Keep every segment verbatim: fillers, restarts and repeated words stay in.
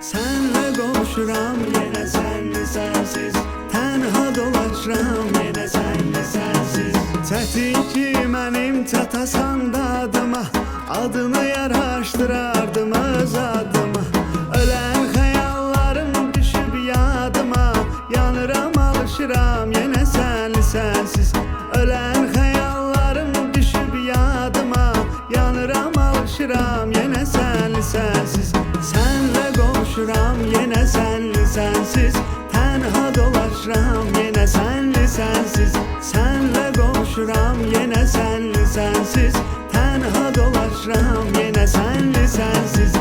Senle qovuşuram yenə sənli sənsiz, tənha dolaşıram yenə sənli sənsiz. Çətin ki mənim çatasan da adıma, adını yaraşdırardım öz adıma. Ölən xəyallarım düşüb yadıma, yanıram alışıram yenə sənli sənsiz. Ölən xəyallarım düşüb yadıma, yanıram alışıram yenə sənli sənsiz. Senle qovuşuram yenə sənli sənsiz, tənha dolaşıram yenə sənli sənsiz. Senle qovuşuram yenə sənli sənsiz, tənha dolaşıram yenə sənli sənsiz.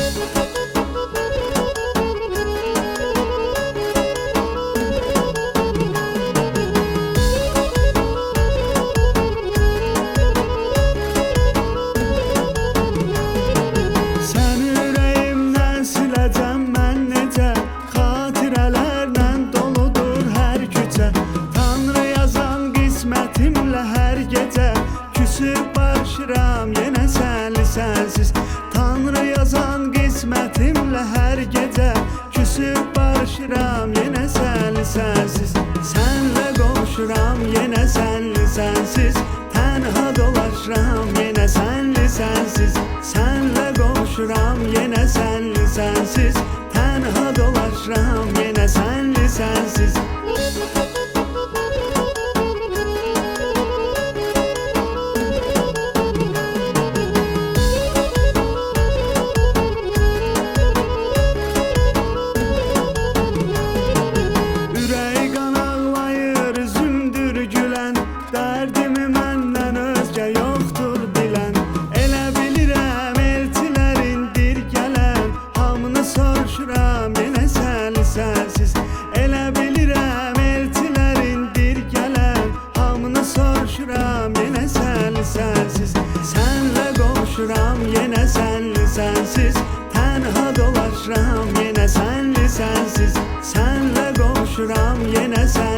Küsüb barışıram yenə sənli sənsiz, Tanrı yazan qismətimlə hər gecə. Küsüb barışıram yenə sənli sənsiz. Sənlə qovuşuram yenə sənli sənsiz, tənha dolaşıram yenə sənli sənsiz. Sənlə qovuşuram yenə sənli sənsiz, tənha dolaşıram yenə sənli sənsiz. Dərdimi məndən özgə yoxdur bilən, elə bilirəm elçilərindir gələn. Hamını soruşuram yenə sənli sənsiz, elə bilirəm elçilərindir gələn. Hamını soruşuram yenə sənli sənsiz. Sənlə qovuşuram yenə sənli sənsiz, tənha dolaşıram yenə sənli sənsiz. Sənlə qovuşuram yenə sənli